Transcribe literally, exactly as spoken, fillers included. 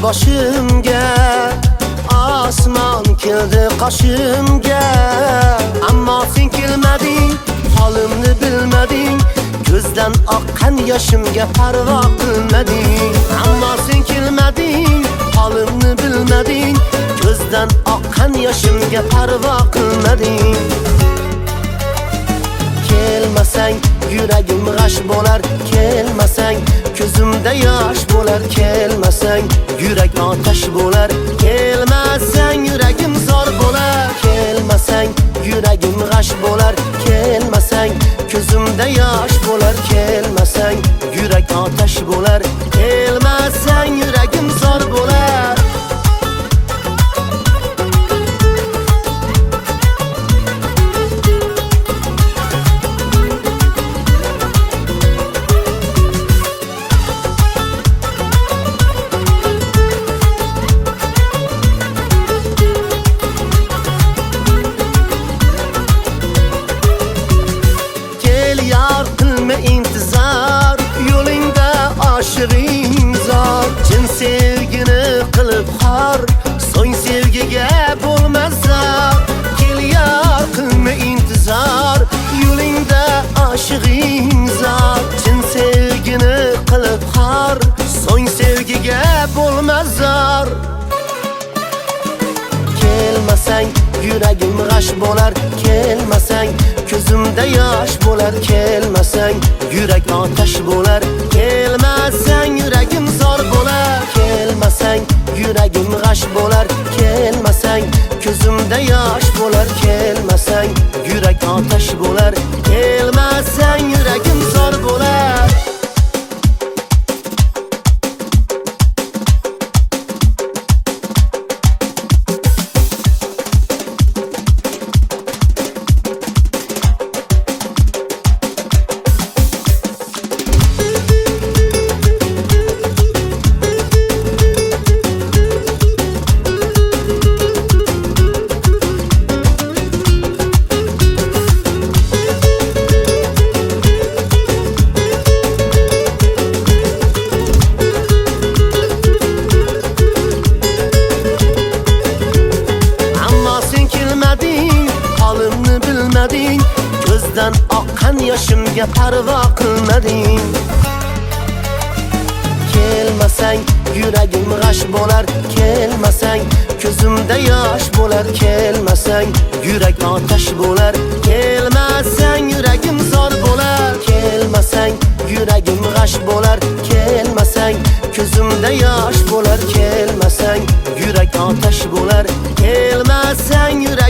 boshimga, osmon keldi qoshimga. Ammo sen kelmading, holimni bilmading, ko'zdan oqqan yoshimga parvo qilmading. Ammo sen kelmading, holimni bilmading, ko'zdan oqqan yoshimga parvo qilmading. Kelmasang yuragim g'ash bo'lar, kelmasang ko'zimda yosh bo'lar, kelmasang yurak otash bo'lar, kelmasang yuragim zor bo'lar, kelmasang yuragim g'ash bo'lar, kelmasang ko'zimda yosh bo'lar, kelmasang yurak otash bo'lar, kelmasang yuragim zor bo'lar. İntizar yo'lingda oshiqing zor, chin sevgini qilib xor, so'ng sevgiga bo'lmas zor. Kel yor qilma intizor, yo'lingda oshiqing zor, chin sevgini qilib xor, so'ng sevgiga bo'lmas zor. Kelmasang yuragim g'ash bo'lar, kelmasang ko'zimda yosh bo'lar, kelmasang yurak otash bo'lar, kelmasang yuragim zor bo'lar, kelmasang yuragim g'ash bo'lar, kelmasang ko'zimda yosh bo'lar, kelmasang yurak otash bo'lar, kelmasang yuragim zor bo'lar. Holimni bilmading, ko'zdan oqqan yoshimga parvo qilmading. Kelmasang yuragim g'ash bo'lar, kelmasang ko'zimda yosh bo'lar, kelmasang yurak otash bo'lar, kelmasang yuragim zor bo'lar, kelmasang yuragim g'ash bo'lar, kelmasang ko'zimda yosh bo'lar, kelmasang yurak otash bo'lar, kelmasang yurak